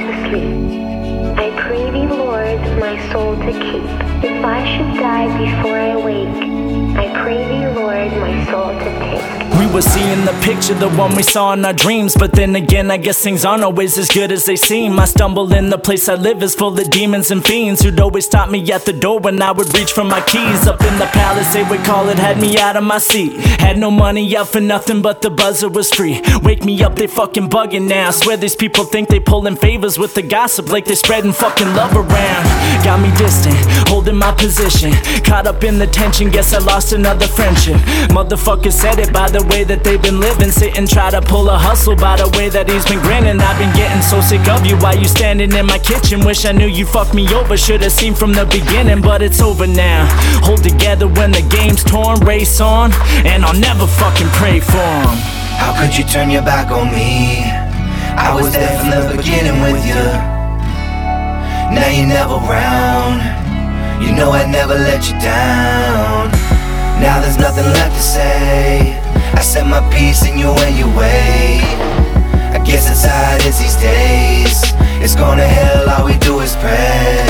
to sleep. I pray thee, Lord, my soul to keep. If I should die before I wake, I pray thee, Lord, my soul to take. We were seeing the picture, the one we saw in our dreams. But then again, I guess things aren't always as good as they seem. I stumble in the place I live is full of demons and fiends who'd always stop me at the door when I would reach for my keys. Up in the palace, they would call it, had me out of my seat. Had no money out for nothing, but the buzzer was free. Wake me up, they fucking bugging now. I swear these people think they pulling favors with the gossip, like they spreading fucking love around. Got me distant, holding my position. Caught up in the tension, guess I lost another friendship. Motherfucker said it by the way that they've been living. Sit and try to pull a hustle by the way that he's been grinning. I've been getting so sick of you, why you standing in my kitchen? Wish I knew you fucked me over, should've seen from the beginning. But it's over now, hold together when the game's torn. Race on, and I'll never fucking pray for him. How could you turn your back on me? I was there from the beginning with you. Now you're never around. You know I'd never let you down. Now there's nothing left to say. I said my piece and you went your way. I guess it's how it is these days. It's going to hell, all we do is pray.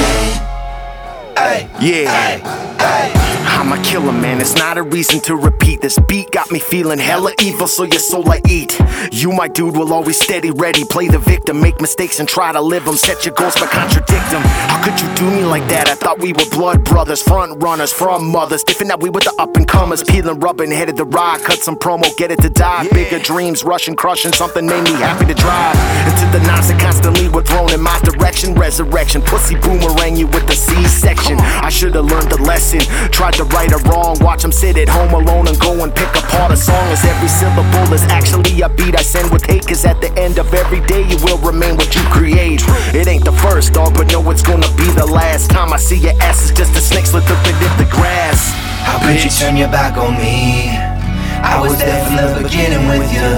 Ay, yeah. ay, ay. I'm a killer, man, it's not a reason to repeat. This beat got me feeling hella evil, so your soul I eat. You, my dude, will always steady ready. Play the victim, make mistakes and try to live them. Set your goals but contradict them. How could you do me like that? I thought we were blood brothers, front runners from mothers. Different that we were the up and comers. Peeling, rubbing, headed the ride. Cut some promo, get it to die. Bigger dreams, rushing, crushing. Something made me happy to drive. Into the nines that constantly were thrown in my direction. Resurrection, pussy boomerang you with the C-section. I should've learned the lesson. Tried to right or wrong, watch them sit at home alone and go and pick apart a song. As every syllable is actually a beat I send with hate. Cause at the end of every day you will remain what you create. It ain't the first, dog, but know it's gonna be the last time I see your ass is just a snake slip up in the grass. How could you turn your back on me? I was there from the beginning with you.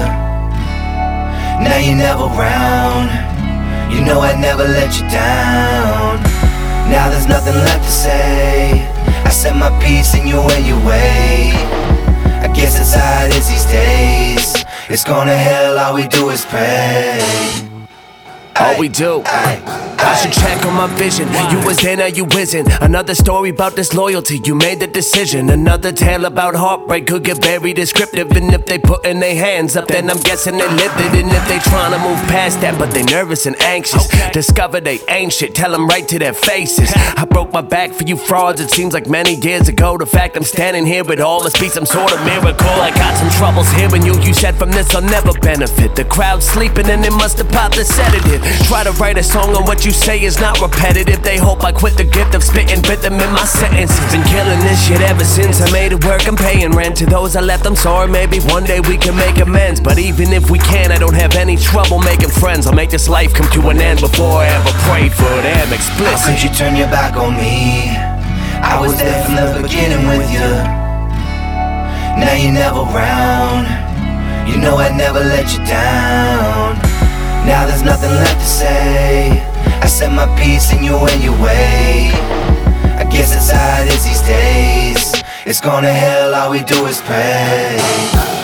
Now you're never around. You know I'd never let you down. Now there's nothing left to say. I said my piece and you went your way. I guess it's how it is these days. It's going to hell, all we do is pray. All we do. I should check on my vision. You was there, now you isn't. Another story about disloyalty, you made the decision. Another tale about heartbreak could get very descriptive. And if they putting their hands up, then I'm guessing they lived it. And if they trying to move past that, but they nervous and anxious, discover they ain't shit, tell them right to their faces. I broke my back for you frauds, it seems like many years ago. The fact I'm standing here with all must be some sort of miracle. I got some troubles hearing you, you said from this I'll never benefit. The crowd's sleeping and it must have popped the sedative. Try to write a song on what you say is not repetitive. They hope I quit the gift of spitting rhythm in my sentences. Been killing this shit ever since I made it work. I'm paying rent to those I left, I'm sorry. Maybe one day we can make amends. But even if we can, I don't have any trouble making friends. I'll make this life come to an end before I ever pray for them explicit. How could you turn your back on me? I was there from the beginning with you. Now you're never around. You know I'd never let you down. Now there's nothing left to say. I said my piece and you went your way. I guess it's how it is these days. It's going to hell, all we do is pray.